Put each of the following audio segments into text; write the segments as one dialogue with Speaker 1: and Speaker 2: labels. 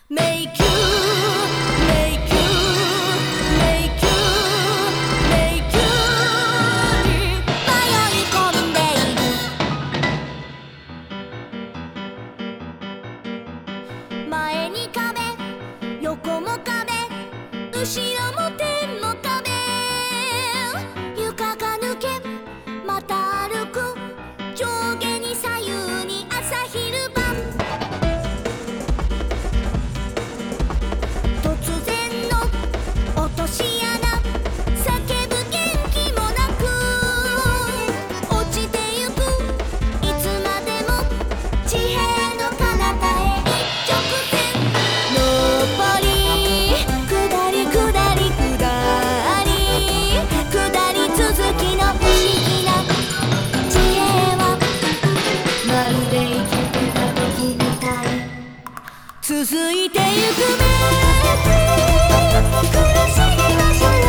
Speaker 1: Make you, make you, make you, make you に迷い込んでいる。前に壁、横も壁、後ろも天も壁、床が抜けまた歩く、上下に左右に朝昼晩、突然の落とし穴、叫ぶ元気もなく落ちてゆく、いつまでも地平の彼方へ一直線、上り下り下り下り下り続きの不思議な地平は、まるで生きてた時みたい、続いてゆくめ苦しい場所よ、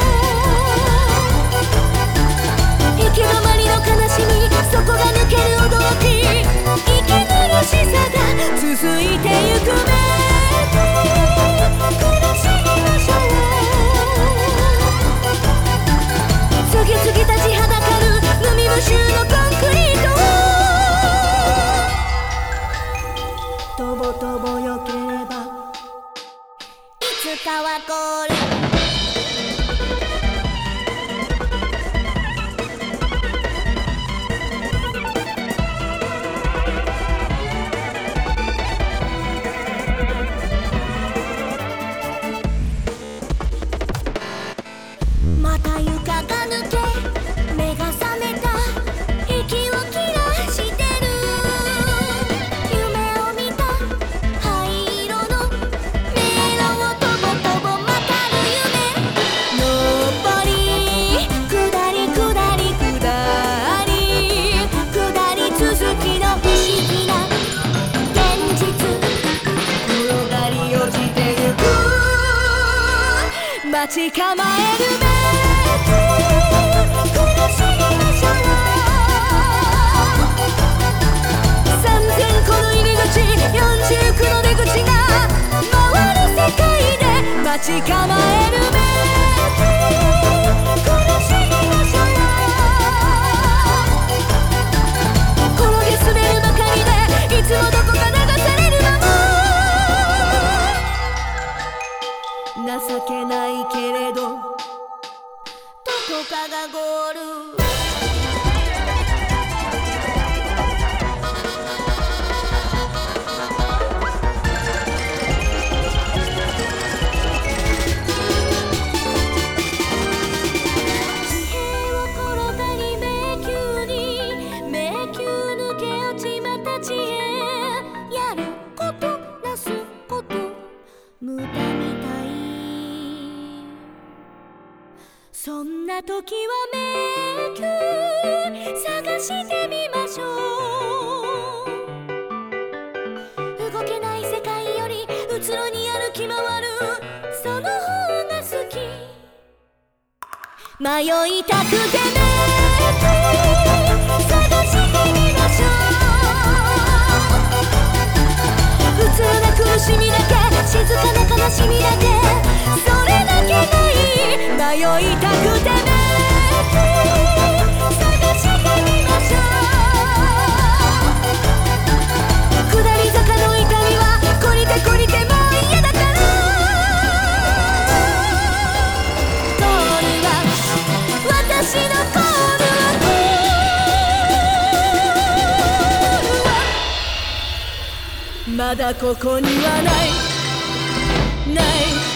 Speaker 1: 行き止まりの悲しみ、そこが抜ける驚き、息苦しさが続いてゆくめ苦しい場所よ、次々立ちはだかる無味無臭のコンクリート、とぼとぼよければいつかはゴール。また床が抜け目が覚めた、息を切らしてる、夢を見た灰色の迷路をとぼとぼまたる夢、上り下り下り下り下り続きの不思議な現実、転がり落ちてゆく、待ち構えるべ苦しい場所よ、3000個の入り口、49の出口が回る世界で待ち構えるべ苦しい場所よ、転げ滑るばかりでいつもどこか流されるまま、情けないけれどどこかがゴール。地平を転がり迷宮に迷宮抜け落ちまた地平、やることなすこと無駄みたい、そんな時は迷宮探してみましょう、動けない世界よりうつろに歩き回るその方が好き、迷いたくて迷宮探してみましょう、普通な苦しみだけ、静かな悲しみだけ、それだけがいい、迷いたくてね探してみましょう、下り坂の痛みは懲りて懲りてもう嫌だから、ゴールは私のゴールはまだここにはないない